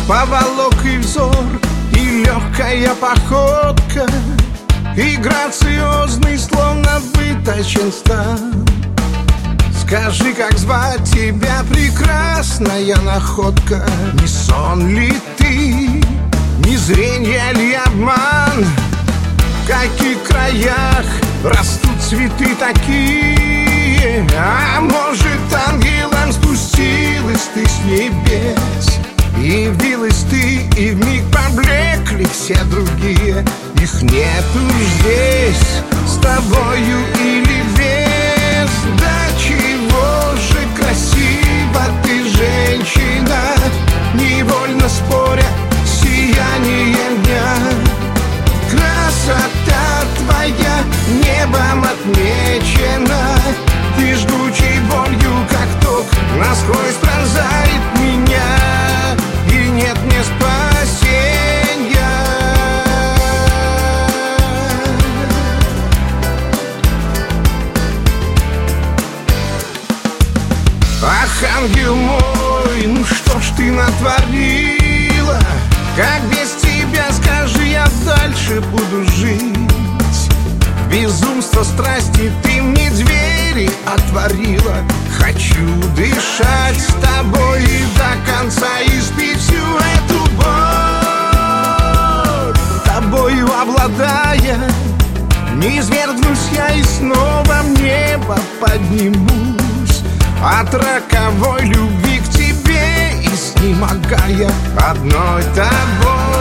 поволок и взор, и легкая походка, и грациозный, словно выточен стал. Скажи, как звать тебя, прекрасная находка? Не сон ли ты, не зрение ли обман? В каких краях растут цветы такие? А может, ангелом спустилась ты с небес, и явилась ты, и вмиг поблекли все другие. Их нету здесь с тобою или без. Да чего же красива ты, женщина, невольно споря с сиянием дня. Красота твоя небом отмечена, и жгучей болью, как ток, насквозь пронзает меня, и нет мне спасения. Ах, ангел мой, ну что ж ты натворила? Как без тебя, скажи, я дальше буду жить? Безумство страсти ты мне двери отворила. Хочу дышать с тобой и до конца испить всю эту боль. Тобою обладая, не извергнусь я и снова в небо поднимусь. От роковой любви к тебе, изнемогая одной тобой.